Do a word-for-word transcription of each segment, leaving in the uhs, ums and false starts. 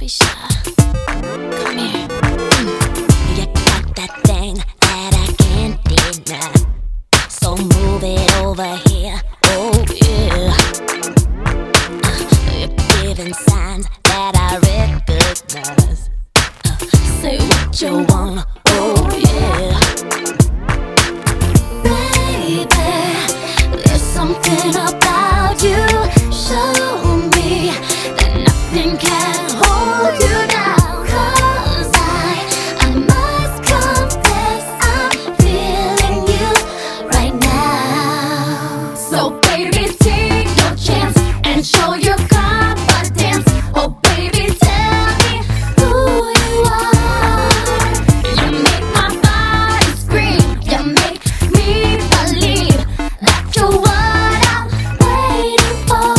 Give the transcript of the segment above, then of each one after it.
be shy. Come here. Mm. You got that thing that I can't deny. So move it over here. Oh yeah. Uh, you're giving signs that I recognize. Uh, say what you want. Oh yeah. Baby, there's something about you. Show me that nothing can hold you down. 'Cause I, I must confess I'm feeling you right now. So baby, take your chance and show your confidence. Oh baby, tell me who you are. You make my body scream. You make me believe that you're what I'm waiting for.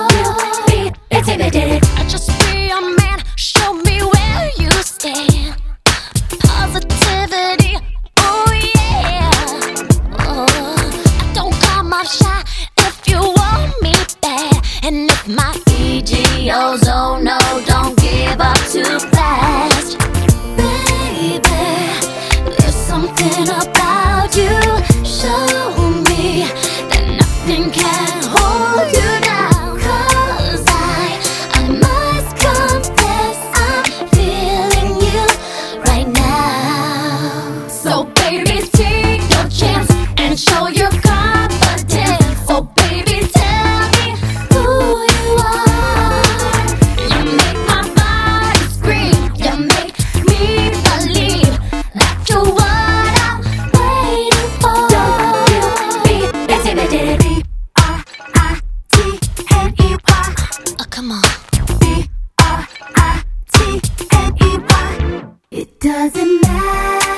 I just be a man, show me where you stand. Positivity, oh yeah. Oh, I don't come off shy if you want me bad. And if my E G Os, oh no, don't give up too fast. Baby, there's something about you. Show me that nothing can hold you down. 'Cause I, I must confess I'm feeling you right now. So baby, take your chance and show your confidence. Oh baby, tell me who you are. You make my body scream. You make me believe that you're what I'm waiting for. B R I T N E Y. Oh, come on. B R I T N E Y. It doesn't matter